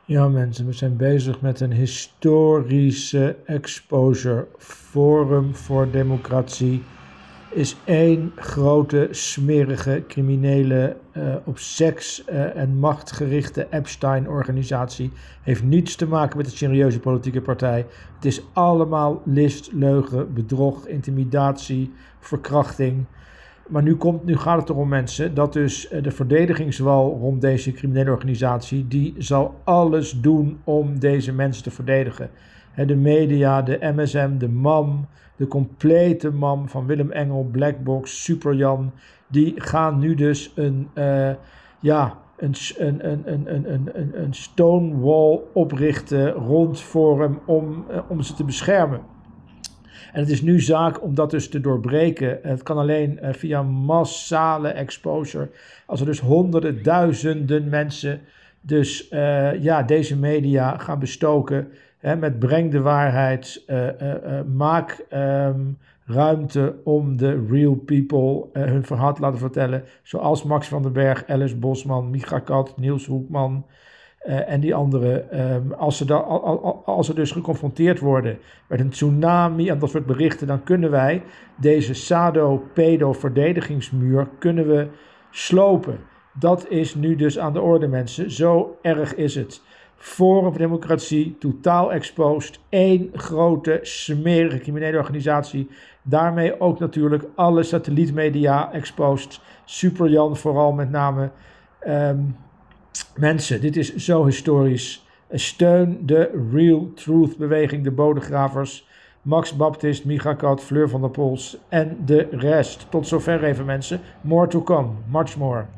Ja mensen, we zijn bezig met een historische exposure. Forum voor Democratie is één grote smerige criminele op seks en macht gerichte Epstein-organisatie. Heeft niets te maken met een serieuze politieke partij. Het is allemaal list, leugen, bedrog, intimidatie, verkrachting. Maar nu gaat het erom mensen, dat dus de verdedigingswal rond deze criminele organisatie, die zal alles doen om deze mensen te verdedigen. De media, de MSM, de MAM, de complete MAM van Willem Engel, Blackbox, Superjan, die gaan nu dus een stonewall oprichten rond Forum om ze te beschermen. En het is nu zaak om dat dus te doorbreken. Het kan alleen via massale exposure. Als er dus honderden, duizenden mensen dus deze media gaan bestoken. Met breng de waarheid, maak ruimte om de real people hun verhaal te laten vertellen. Zoals Max van den Berg, Alice Bosman, Micha Kat, Niels Hoekman. En die anderen, als ze dus geconfronteerd worden met een tsunami en dat soort berichten, dan kunnen wij deze sado-pedo-verdedigingsmuur slopen. Dat is nu dus aan de orde, mensen. Zo erg is het. Forum voor Democratie, totaal exposed. Één grote, smerige criminele organisatie. Daarmee ook natuurlijk alle satellietmedia exposed. Superjan vooral met name. Mensen, dit is zo historisch. Steun de Real Truth beweging, de bodengravers, Max Baptist, Micha Kat, Fleur van der Pols en de rest. Tot zover even mensen. More to come, much more.